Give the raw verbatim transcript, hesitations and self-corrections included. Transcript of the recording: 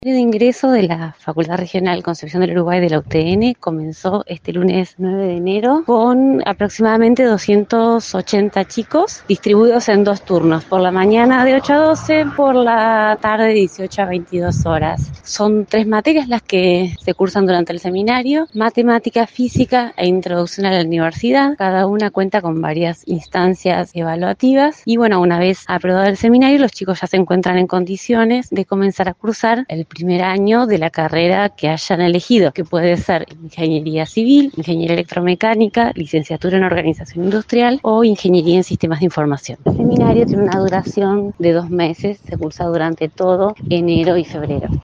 El de ingreso de la Facultad Regional Concepción del Uruguay de la U T N comenzó este lunes nueve de enero con aproximadamente doscientos ochenta chicos distribuidos en dos turnos, por la mañana de ocho a doce, por la tarde de dieciocho a veintidós horas. Son tres materias las que se cursan durante el seminario: matemática, física e introducción a la universidad. Cada una cuenta con varias instancias evaluativas y bueno, una vez aprobado el seminario, los chicos ya se encuentran en condiciones de comenzar a cursar el primer año de la carrera que hayan elegido, que puede ser ingeniería civil, ingeniería electromecánica, licenciatura en organización industrial o ingeniería en sistemas de información. El seminario tiene una duración de dos meses, se cursa durante todo enero y febrero.